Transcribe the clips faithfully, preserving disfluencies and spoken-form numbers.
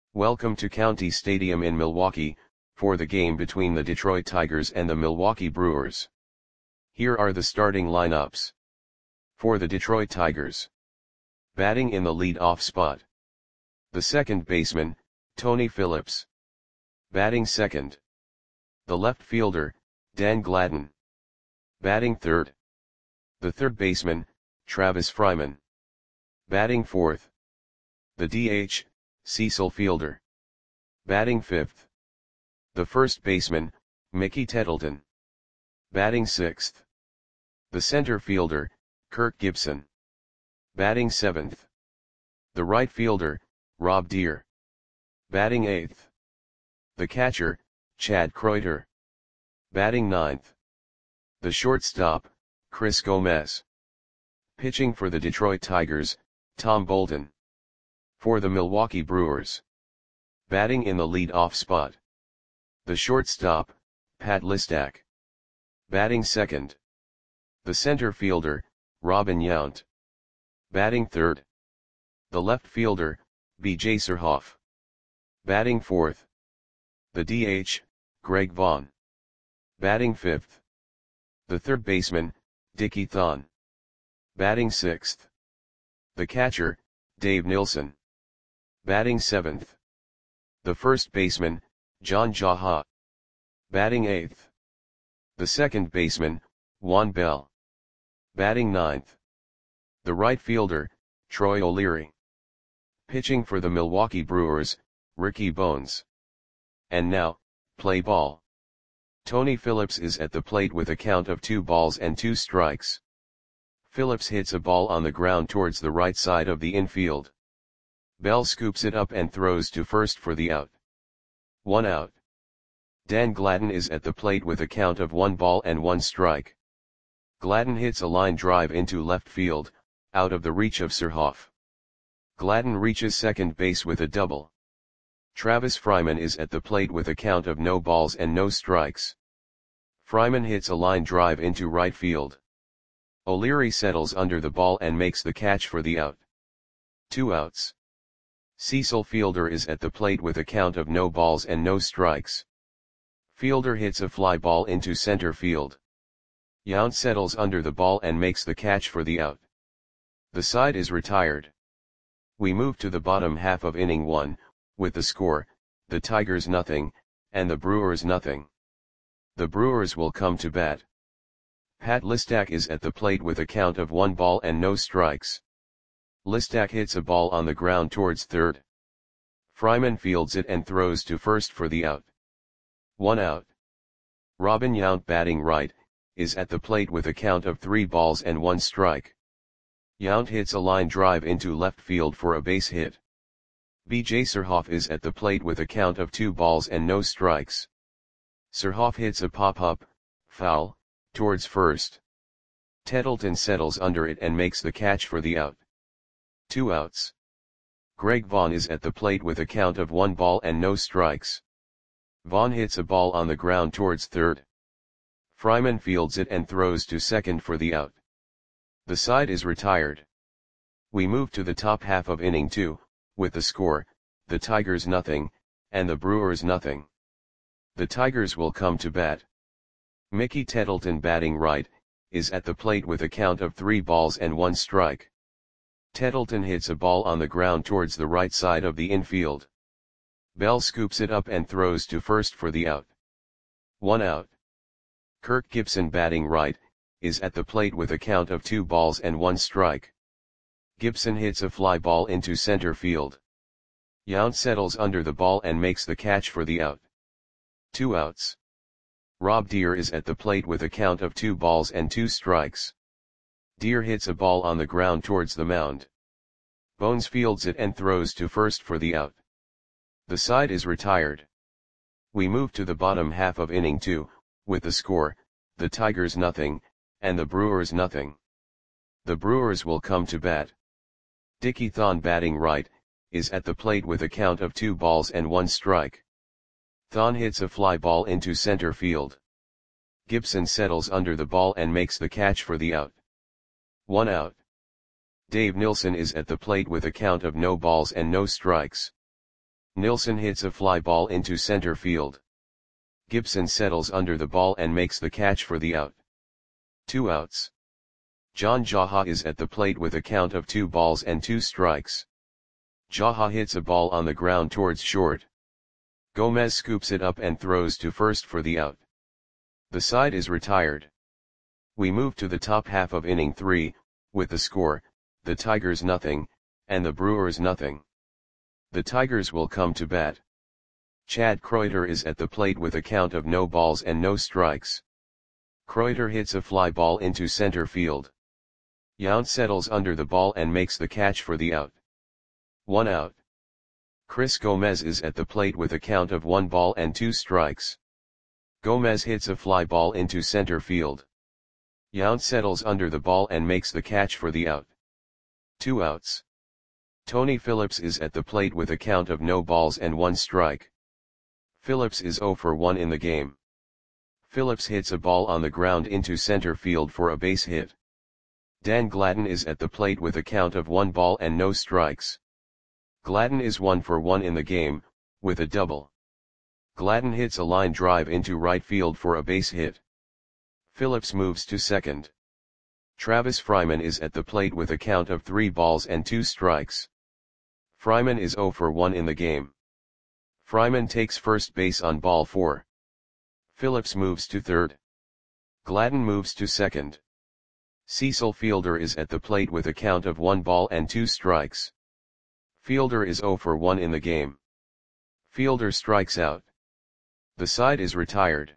Welcome to County Stadium in Milwaukee, for the game between the Detroit Tigers and the Milwaukee Brewers. Here are the starting lineups. For the Detroit Tigers. Batting in the lead-off spot. The second baseman, Tony Phillips. Batting second. The left fielder, Dan Gladden. Batting third. The third baseman, Travis Fryman. Batting fourth. The D H, Cecil Fielder. Batting fifth. The first baseman, Mickey Tettleton. Batting sixth. The center fielder, Kirk Gibson. Batting seventh. The right fielder, Rob Deer. Batting eighth. The catcher, Chad Kreuter. Batting ninth. The shortstop, Chris Gomez. Pitching for the Detroit Tigers, Tom Bolton. For the Milwaukee Brewers. Batting in the lead-off spot. The shortstop, Pat Listak. Batting second. The center fielder, Robin Yount. Batting third. The left fielder, B J Surhoff. Batting fourth. The D H, Greg Vaughn. Batting fifth. The third baseman, Dickie Thon. Batting sixth. The catcher, Dave Nilsson. Batting seventh. The first baseman, John Jaha. Batting eighth. The second baseman, Juan Bell. Batting ninth. The right fielder, Troy O'Leary. Pitching for the Milwaukee Brewers, Ricky Bones. And now, play ball. Tony Phillips is at the plate with a count of two balls and two strikes. Phillips hits a ball on the ground towards the right side of the infield. Bell scoops it up and throws to first for the out. One out. Dan Gladden is at the plate with a count of one ball and one strike. Gladden hits a line drive into left field, out of the reach of Surhoff. Gladden reaches second base with a double. Travis Fryman is at the plate with a count of no balls and no strikes. Fryman hits a line drive into right field. O'Leary settles under the ball and makes the catch for the out. Two outs. Cecil Fielder is at the plate with a count of no balls and no strikes. Fielder hits a fly ball into center field. Yount settles under the ball and makes the catch for the out. The side is retired. We move to the bottom half of inning one, with the score, the Tigers nothing, and the Brewers nothing. The Brewers will come to bat. Pat Listak is at the plate with a count of one ball and no strikes. Listak hits a ball on the ground towards third. Fryman fields it and throws to first for the out. One out. Robin Yount, batting right, is at the plate with a count of three balls and one strike. Yount hits a line drive into left field for a base hit. B J Surhoff is at the plate with a count of two balls and no strikes. Surhoff hits a pop-up, foul, towards first. Tettleton settles under it and makes the catch for the out. Two outs. Greg Vaughn is at the plate with a count of one ball and no strikes. Vaughn hits a ball on the ground towards third. Fryman fields it and throws to second for the out. The side is retired. We move to the top half of inning two, with the score, the Tigers nothing, and the Brewers nothing. The Tigers will come to bat. Mickey Tettleton, batting right, is at the plate with a count of three balls and one strike. Tettleton hits a ball on the ground towards the right side of the infield. Bell scoops it up and throws to first for the out. One out. Kirk Gibson, batting right, is at the plate with a count of two balls and one strike. Gibson hits a fly ball into center field. Yount settles under the ball and makes the catch for the out. Two outs. Rob Deer is at the plate with a count of two balls and two strikes. Deer hits a ball on the ground towards the mound. Bones fields it and throws to first for the out. The side is retired. We move to the bottom half of inning two, with the score, the Tigers nothing, and the Brewers nothing. The Brewers will come to bat. Dickie Thon, batting right, is at the plate with a count of two balls and one strike. Thon hits a fly ball into center field. Gibson settles under the ball and makes the catch for the out. One out. Dave Nilsson is at the plate with a count of no balls and no strikes. Nilsson hits a fly ball into center field. Gibson settles under the ball and makes the catch for the out. Two outs. John Jaha is at the plate with a count of two balls and two strikes. Jaha hits a ball on the ground towards short. Gomez scoops it up and throws to first for the out. The side is retired. We move to the top half of inning three, with the score, the Tigers nothing, and the Brewers nothing. The Tigers will come to bat. Chad Kreuter is at the plate with a count of no balls and no strikes. Kreuter hits a fly ball into center field. Yount settles under the ball and makes the catch for the out. One out. Chris Gomez is at the plate with a count of one ball and two strikes. Gomez hits a fly ball into center field. Yount settles under the ball and makes the catch for the out. Two outs. Tony Phillips is at the plate with a count of no balls and one strike. Phillips is zero for one in the game. Phillips hits a ball on the ground into center field for a base hit. Dan Gladden is at the plate with a count of one ball and no strikes. Gladden is one for one in the game, with a double. Gladden hits a line drive into right field for a base hit. Phillips moves to second. Travis Fryman is at the plate with a count of three balls and two strikes. Fryman is zero for one in the game. Fryman takes first base on ball four. Phillips moves to third. Gladden moves to second. Cecil Fielder is at the plate with a count of one ball and two strikes. Fielder is zero for one in the game. Fielder strikes out. The side is retired.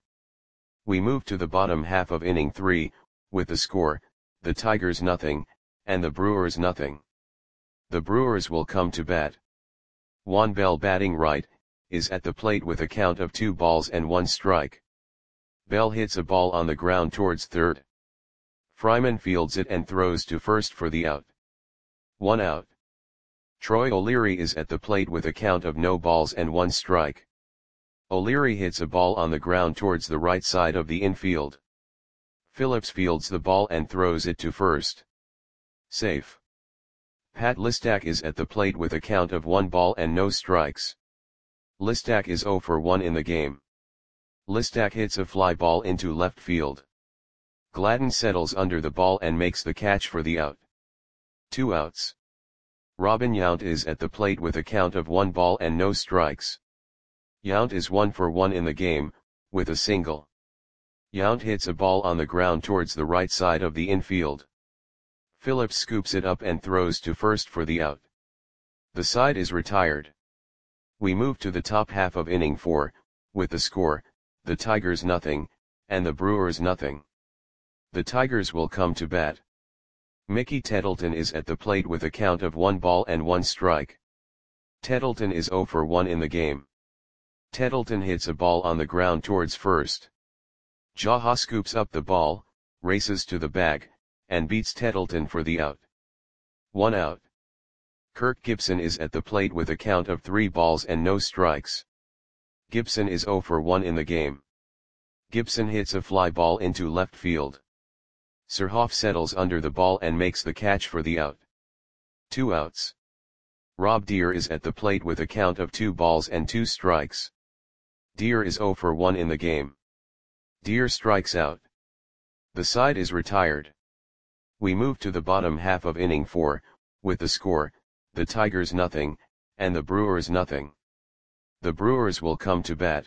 We move to the bottom half of inning three, with the score, the Tigers nothing, and the Brewers nothing. The Brewers will come to bat. Juan Bell batting right, is at the plate with a count of two balls and one strike. Bell hits a ball on the ground towards third. Fryman fields it and throws to first for the out. One out. Troy O'Leary is at the plate with a count of no balls and one strike. O'Leary hits a ball on the ground towards the right side of the infield. Phillips fields the ball and throws it to first. Safe. Pat Listak is at the plate with a count of one ball and no strikes. Listak is zero for one in the game. Listak hits a fly ball into left field. Gladden settles under the ball and makes the catch for the out. Two outs. Robin Yount is at the plate with a count of one ball and no strikes. Yount is one for one in the game, with a single. Yount hits a ball on the ground towards the right side of the infield. Phillips scoops it up and throws to first for the out. The side is retired. We move to the top half of inning four, with the score, the Tigers nothing, and the Brewers nothing. The Tigers will come to bat. Mickey Tettleton is at the plate with a count of one ball and one strike. Tettleton is zero for one in the game. Tettleton hits a ball on the ground towards first. Jaha scoops up the ball, races to the bag, and beats Tettleton for the out. One out. Kirk Gibson is at the plate with a count of three balls and no strikes. Gibson is zero for one in the game. Gibson hits a fly ball into left field. Surhoff settles under the ball and makes the catch for the out. Two outs. Rob Deer is at the plate with a count of two balls and two strikes. Deer is zero for one in the game. Deer strikes out. The side is retired. We move to the bottom half of inning four, with the score, the Tigers nothing, and the Brewers nothing. The Brewers will come to bat.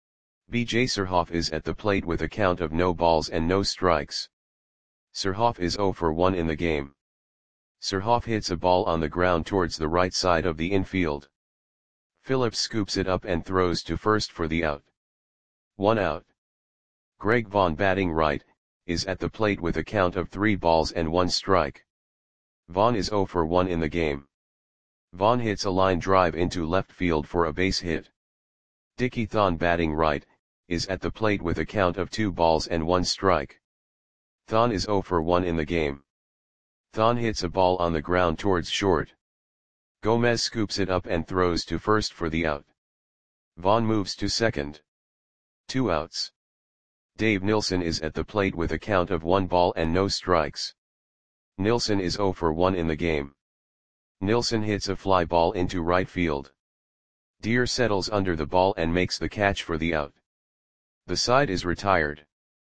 B J Surhoff is at the plate with a count of no balls and no strikes. Surhoff is zero for one in the game. Surhoff hits a ball on the ground towards the right side of the infield. Phillips scoops it up and throws to first for the out. One out. Greg Vaughn batting right, is at the plate with a count of three balls and one strike. Vaughn is zero for one in the game. Vaughn hits a line drive into left field for a base hit. Dickie Thon batting right, is at the plate with a count of two balls and one strike. Thon is zero for one in the game. Thon hits a ball on the ground towards short. Gomez scoops it up and throws to first for the out. Vaughn moves to second. Two outs. Dave Nilsson is at the plate with a count of one ball and no strikes. Nilsson is zero for one in the game. Nilsson hits a fly ball into right field. Deer settles under the ball and makes the catch for the out. The side is retired.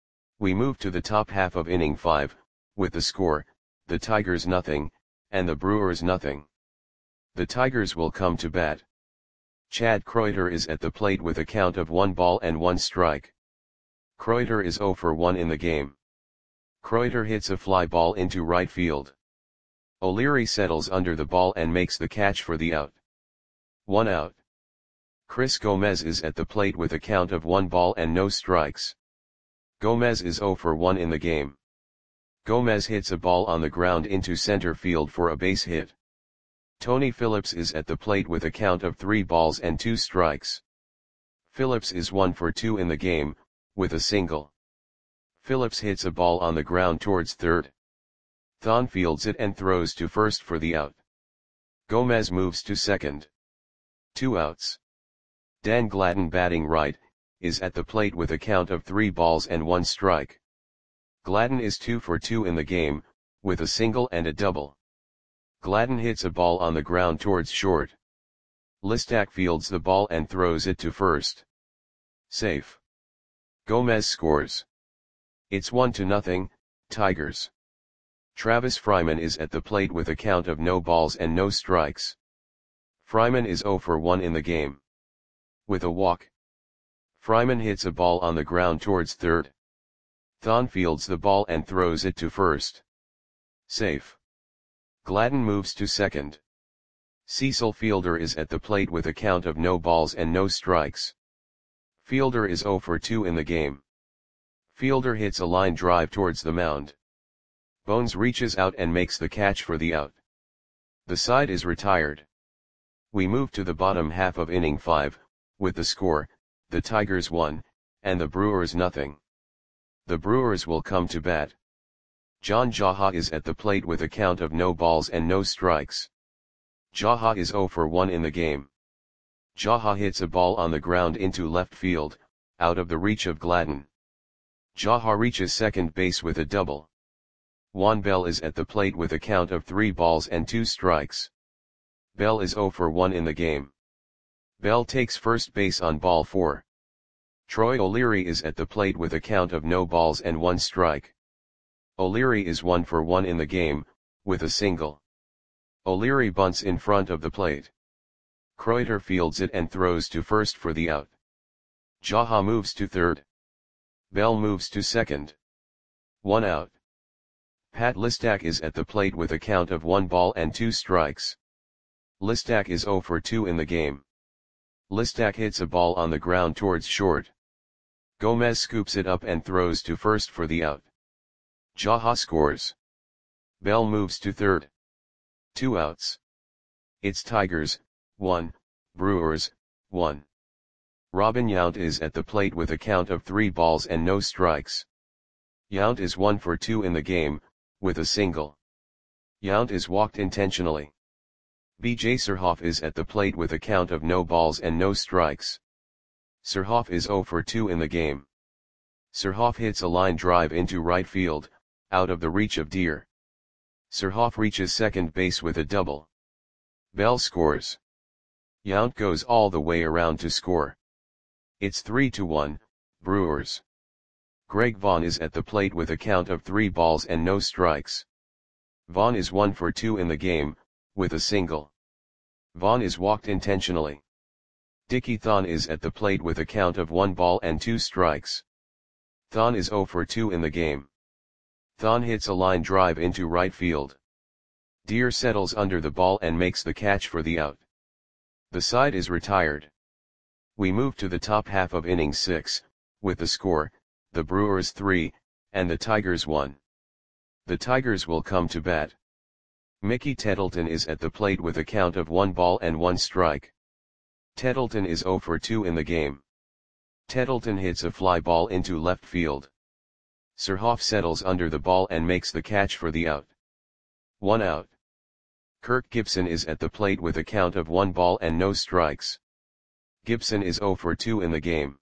We move to the top half of inning five, with the score, the Tigers nothing, and the Brewers nothing. The Tigers will come to bat. Chad Kreuter is at the plate with a count of one ball and one strike. Kreuter is zero for one in the game. Kreuter hits a fly ball into right field. O'Leary settles under the ball and makes the catch for the out. One out. Chris Gomez is at the plate with a count of one ball and no strikes. Gomez is zero for one in the game. Gomez hits a ball on the ground into center field for a base hit. Tony Phillips is at the plate with a count of three balls and two strikes. Phillips is one for two in the game, with a single. Phillips hits a ball on the ground towards third. Thon fields it and throws to first for the out. Gomez moves to second. Two outs. Dan Gladden, batting right, is at the plate with a count of three balls and one strike. Gladden is two for two in the game, with a single and a double. Gladden hits a ball on the ground towards short. Listak fields the ball and throws it to first. Safe. Gomez scores. It's one to nothing, Tigers. Travis Fryman is at the plate with a count of no balls and no strikes. Fryman is zero for one in the game. With a walk. Fryman hits a ball on the ground towards third. Thon fields the ball and throws it to first. Safe. Gladden moves to second. Cecil Fielder is at the plate with a count of no balls and no strikes. Fielder is zero for two in the game. Fielder hits a line drive towards the mound. Bones reaches out and makes the catch for the out. The side is retired. We move to the bottom half of inning five, with the score, the Tigers one, and the Brewers nothing. The Brewers will come to bat. John Jaha is at the plate with a count of no balls and no strikes. Jaha is zero for one in the game. Jaha hits a ball on the ground into left field, out of the reach of Gladden. Jaha reaches second base with a double. Juan Bell is at the plate with a count of three balls and two strikes. Bell is zero for one in the game. Bell takes first base on ball four. Troy O'Leary is at the plate with a count of no balls and one strike. O'Leary is one for one in the game, with a single. O'Leary bunts in front of the plate. Kreuter fields it and throws to first for the out. Jaha moves to third. Bell moves to second. One out. Pat Listak is at the plate with a count of one ball and two strikes. Listak is zero for two in the game. Listak hits a ball on the ground towards short. Gomez scoops it up and throws to first for the out. Jaha scores. Bell moves to third. Two outs. It's Tigers, one, Brewers, one. Robin Yount is at the plate with a count of three balls and no strikes. Yount is one for two in the game, with a single. Yount is walked intentionally. B J Surhoff is at the plate with a count of no balls and no strikes. Surhoff is zero for two in the game. Surhoff hits a line drive into right field, out of the reach of Deer. Surhoff reaches second base with a double. Bell scores. Yount goes all the way around to score. It's three to one, Brewers. Greg Vaughn is at the plate with a count of three balls and no strikes. Vaughn is one for two in the game, with a single. Vaughn is walked intentionally. Dickie Thon is at the plate with a count of one ball and two strikes. Thon is zero for two in the game. Thon hits a line drive into right field. Deer settles under the ball and makes the catch for the out. The side is retired. We move to the top half of inning six, with the score, the Brewers three, and the Tigers one. The Tigers will come to bat. Mickey Tettleton is at the plate with a count of one ball and one strike. Tettleton is zero for two in the game. Tettleton hits a fly ball into left field. Surhoff settles under the ball and makes the catch for the out. One out. Kirk Gibson is at the plate with a count of one ball and no strikes. Gibson is zero for two in the game.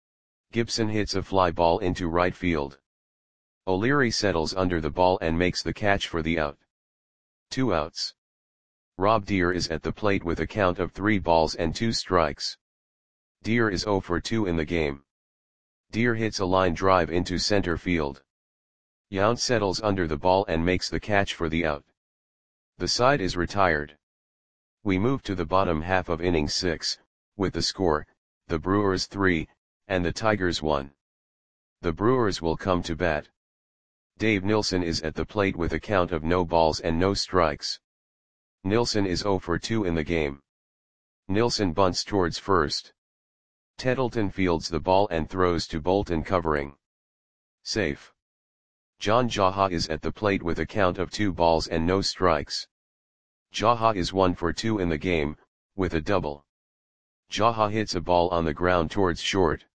Gibson hits a fly ball into right field. O'Leary settles under the ball and makes the catch for the out. Two outs. Rob Deer is at the plate with a count of three balls and two strikes. Deer is zero for two in the game. Deer hits a line drive into center field. Yount settles under the ball and makes the catch for the out. The side is retired. We move to the bottom half of inning six, with the score, the Brewers three, and the Tigers one. The Brewers will come to bat. Dave Nilsson is at the plate with a count of no balls and no strikes. Nilsson is zero for two in the game. Nilsson bunts towards first. Tettleton fields the ball and throws to Bolton covering. Safe. John Jaha is at the plate with a count of two balls and no strikes. Jaha is one for two in the game, with a double. Jaha hits a ball on the ground towards short.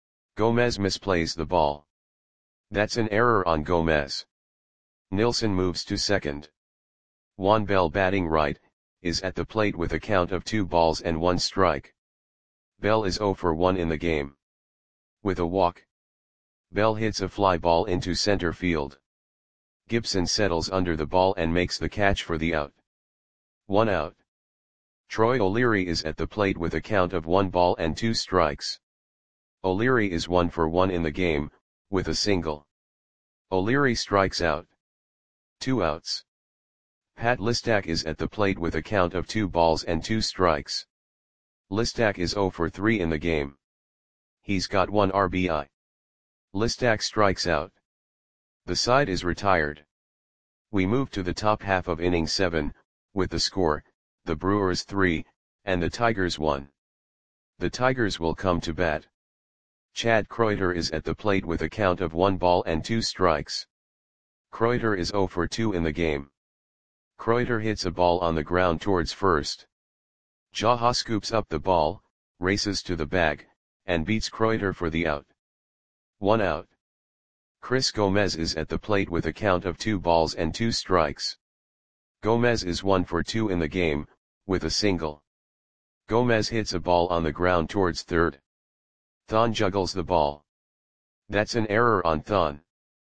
Gomez misplays the ball. That's an error on Gomez. Nilsson moves to second. Juan Bell, batting right, is at the plate with a count of two balls and one strike. Bell is zero for one in the game. With a walk, Bell hits a fly ball into center field. Gibson settles under the ball and makes the catch for the out. One out. Troy O'Leary is at the plate with a count of one ball and two strikes. O'Leary is one for one in the game, with a single. O'Leary strikes out. Two outs. Pat Listak is at the plate with a count of two balls and two strikes. Listak is zero for three in the game. He's got one R B I. Listak strikes out. The side is retired. We move to the top half of inning seven, with the score, the Brewers three, and the Tigers one. The Tigers will come to bat. Chad Kreuter is at the plate with a count of one ball and two strikes. Kreuter is zero for two in the game. Kreuter hits a ball on the ground towards first. Jaha scoops up the ball, races to the bag, and beats Kreuter for the out. One out. Chris Gomez is at the plate with a count of two balls and two strikes. Gomez is one for two in the game, with a single. Gomez hits a ball on the ground towards third. Thon juggles the ball. That's an error on Thon.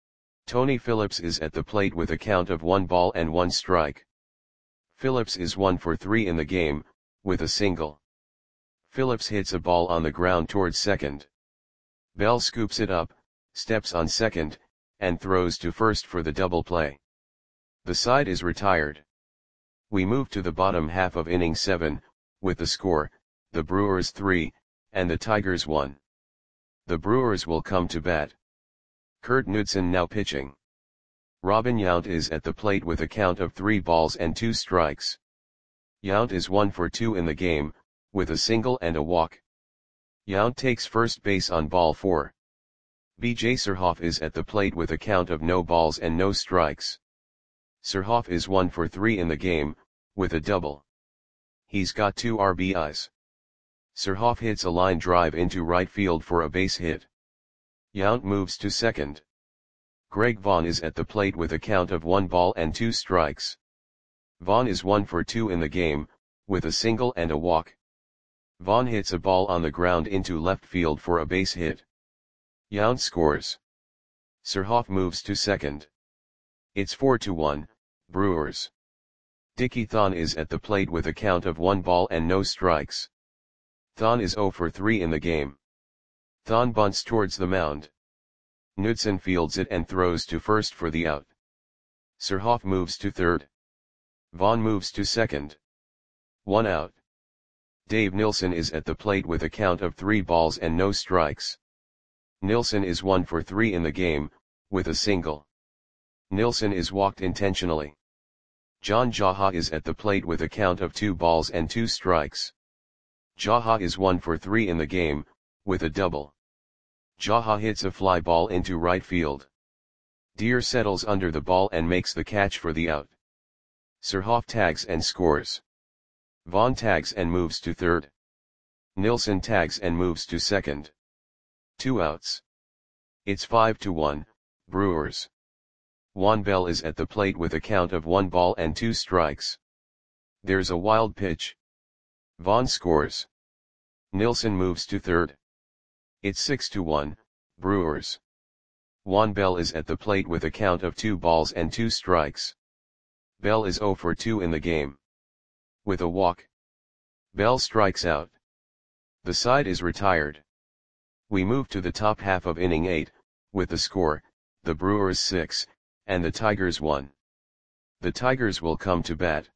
Tony Phillips is at the plate with a count of one ball and one strike. Phillips is one for three in the game, with a single. Phillips hits a ball on the ground towards second. Bell scoops it up, steps on second, and throws to first for the double play. The side is retired. We move to the bottom half of inning seven, with the score, the Brewers three, and the Tigers one. The Brewers will come to bat. Kurt Knudsen now pitching. Robin Yount is at the plate with a count of three balls and two strikes. Yount is one for two in the game, with a single and a walk. Yount takes first base on ball four. B J Surhoff is at the plate with a count of no balls and no strikes. Surhoff is one for three in the game, with a double. He's got two R B Is. Surhoff hits a line drive into right field for a base hit. Yount moves to second. Greg Vaughn is at the plate with a count of one ball and two strikes. Vaughn is one for two in the game, with a single and a walk. Vaughn hits a ball on the ground into left field for a base hit. Yount scores. Surhoff moves to second. It's four to one, Brewers. Dickie Thon is at the plate with a count of one ball and no strikes. Thon is zero for three in the game. Thon bunts towards the mound. Knudsen fields it and throws to first for the out. Surhoff moves to third. Vaughn moves to second. One out. Dave Nilsson is at the plate with a count of three balls and no strikes. Nilsson is one for three in the game, with a single. Nilsson is walked intentionally. John Jaha is at the plate with a count of two balls and two strikes. Jaha is one for three in the game, with a double. Jaha hits a fly ball into right field. Deer settles under the ball and makes the catch for the out. Surhoff tags and scores. Vaughn tags and moves to third. Nilsson tags and moves to second. Two outs. It's five to one, Brewers. Juan Bell is at the plate with a count of one ball and two strikes. There's a wild pitch. Vaughn scores. Nilsson moves to third. It's six to one, Brewers. Juan Bell is at the plate with a count of two balls and two strikes. Bell is zero for two in the game. with a walk. Bell strikes out. The side is retired. We move to the top half of inning eight, with the score, the Brewers six, and the Tigers one. The Tigers will come to bat.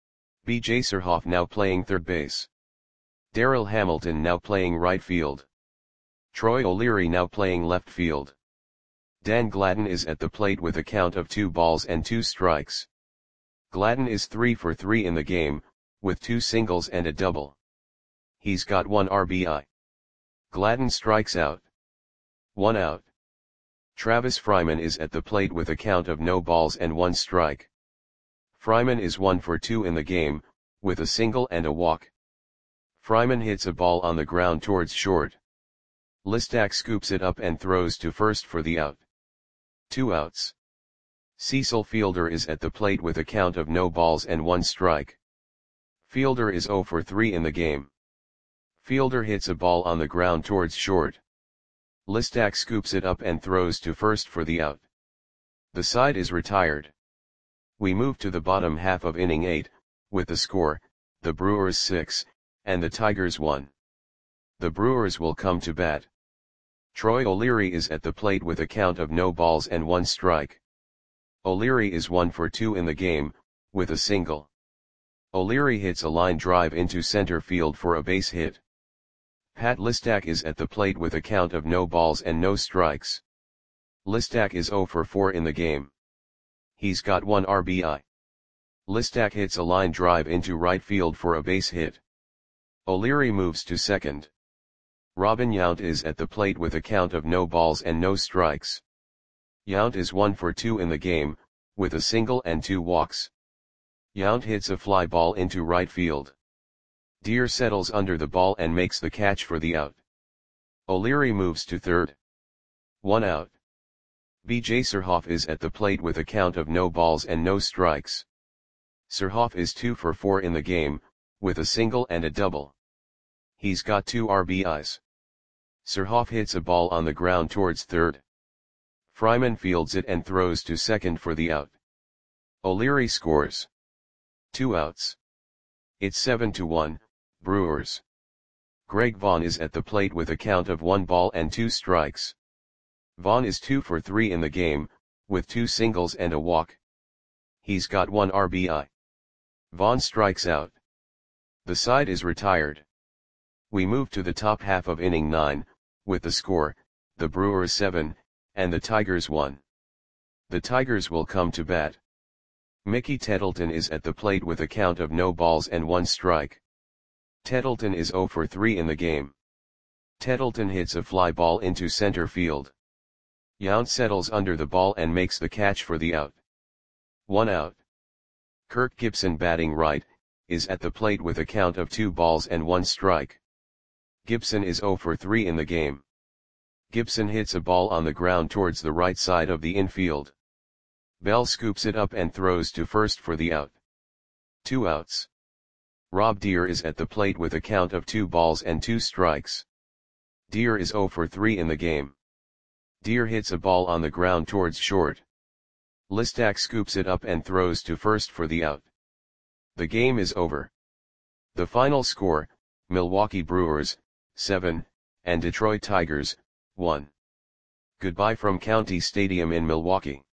B J Surhoff now playing third base. Darryl Hamilton now playing right field. Troy O'Leary now playing left field. Dan Gladden is at the plate with a count of two balls and two strikes. Gladden is three for three in the game, with two singles and a double. He's got one R B I. Gladden strikes out. One out. Travis Fryman is at the plate with a count of no balls and one strike. Fryman is one for two in the game, with a single and a walk. Fryman hits a ball on the ground towards short. Listak scoops it up and throws to first for the out. Two outs. Cecil Fielder is at the plate with a count of no balls and one strike. Fielder is zero for three in the game. Fielder hits a ball on the ground towards short. Listak scoops it up and throws to first for the out. The side is retired. We move to the bottom half of inning eight, with the score, the Brewers six, and the Tigers one. The Brewers will come to bat. Troy O'Leary is at the plate with a count of no balls and one strike. O'Leary is one for two in the game, with a single. O'Leary hits a line drive into center field for a base hit. Pat Listak is at the plate with a count of no balls and no strikes. Listak is zero for four in the game. He's got one R B I. Listak hits a line drive into right field for a base hit. O'Leary moves to second. Robin Yount is at the plate with a count of no balls and no strikes. Yount is one for two in the game, with a single and two walks. Yount hits a fly ball into right field. Deer settles under the ball and makes the catch for the out. O'Leary moves to third. One out. B J Surhoff is at the plate with a count of no balls and no strikes. Surhoff is two for four in the game, with a single and a double. He's got two R B Is. Surhoff hits a ball on the ground towards third. Fryman fields it and throws to second for the out. O'Leary scores. Two outs. It's seven to one, Brewers. Greg Vaughn is at the plate with a count of one ball and two strikes. Vaughn is two for three in the game, with two singles and a walk. He's got one R B I. Vaughn strikes out. The side is retired. We move to the top half of inning nine, with the score, the Brewers seven, and the Tigers one. The Tigers will come to bat. Mickey Tettleton is at the plate with a count of no balls and one strike. Tettleton is zero for three in the game. Tettleton hits a fly ball into center field. Yount settles under the ball and makes the catch for the out. One out. Kirk Gibson, batting right, is at the plate with a count of two balls and one strike. Gibson is zero for three in the game. Gibson hits a ball on the ground towards the right side of the infield. Bell scoops it up and throws to first for the out. Two outs. Rob Deere is at the plate with a count of two balls and two strikes. Deere is zero for three in the game. Deere hits a ball on the ground towards short. Listak scoops it up and throws to first for the out. The game is over. The final score, Milwaukee Brewers, seven, and Detroit Tigers, one. Goodbye from County Stadium in Milwaukee.